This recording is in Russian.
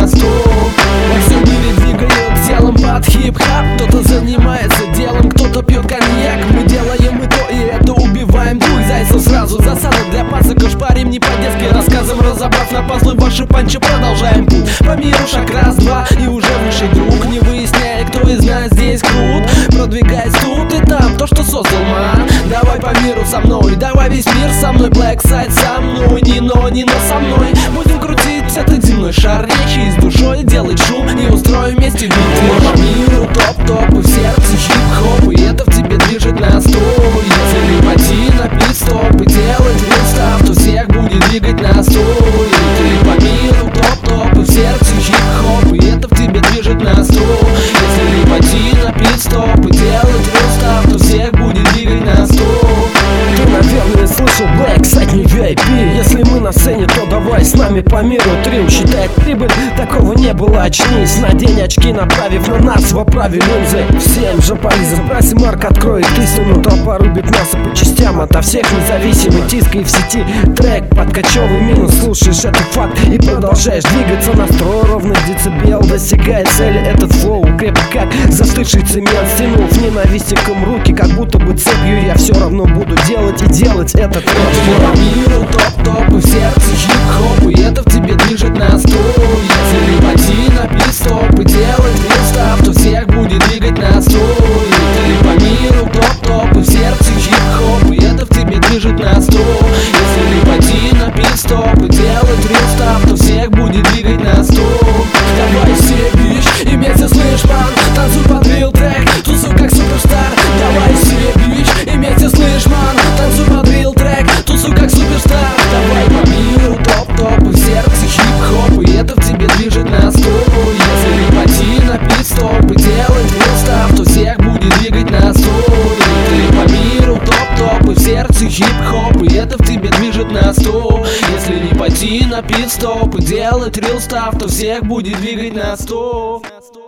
на стол. Во всем мире двигают телом под хип-хап. Кто-то занимается делом, кто-то пьет коньяк. Мы делаем и то, и это, убиваем двух зайцев сразу. Засада для пасок, шпарим не по-детски рассказом. Разобрав на пазлы ваши панчи, продолжаем путь по миру. Шаг раз-два, и уже высший друг, не выясняя, кто из нас здесь крут. Продвигаясь тут и там, то, что создал ман. Давай по миру со мной, давай весь мир со мной. Black Side со мной, не но со мной. Будем крутить этот земной шар речи, с душой делать шум и устроим вместе бит. По миру топ-топ, и в сердце хип-хоп, и это в тебе движет настрой. Если не пойти на пит-стоп и делать рестарт, то всех будет двигать настрой. Ты по миру топ-топ, и в сердце хип-хоп, и это в тебе движет настрой. Если не пойти на пит-стоп и делать рестарт, то всех будет двигать настрой. Ты, наверное, слышал Black Side не VIP. Если мы на сцене, то давай с нами по миру трим. Считает прибыль, такого не было, очнись. Надень очки, направив на нас в оправе линзы. Всем же полезен, Браси Марк откроет истину. Толпа рубит мясо по частям, ото всех независимый. Тискай в сети трек, подкачевый минус. Слушаешь этот факт и продолжаешь двигаться. Настрой ровных децибел, достигает цели. Этот флоу крепок как застывший цемент. Стянув ненавистиком руки, как будто бы цепью. Я все равно буду делать и делать этот рэп. По миру топ-топ, и в сердце хип-хоп, и это в тебе движет настрой. Если не пойти на пит-стоп и делать рестарт, то всех будет двигать настрой. Ты по миру топ-топ, и в сердце хип-хоп, и это в тебе движет настрой. Если не пойти на пит-стоп и делать рестарт, то всех будет двигать настрой. Давай все бич, и вместе слышь, ман, танцуй под real трек, тусуй как суперстар. Давай все бич, и вместе слышь, ман, танцуй под real трек, тусуй как суперстар. Давай по миру топ-топ, и в сердце хип-хоп, и это в тебе движет настрой. Если не пойти на пит-стоп и делать рестарт, то всех будет двигать настрой. Ты по миру топ-топ, и в сердце хип-хоп, и это в тебе движет настрой. Если не пойти на пит-стоп и делать real stuff, то всех будет двигать настрой.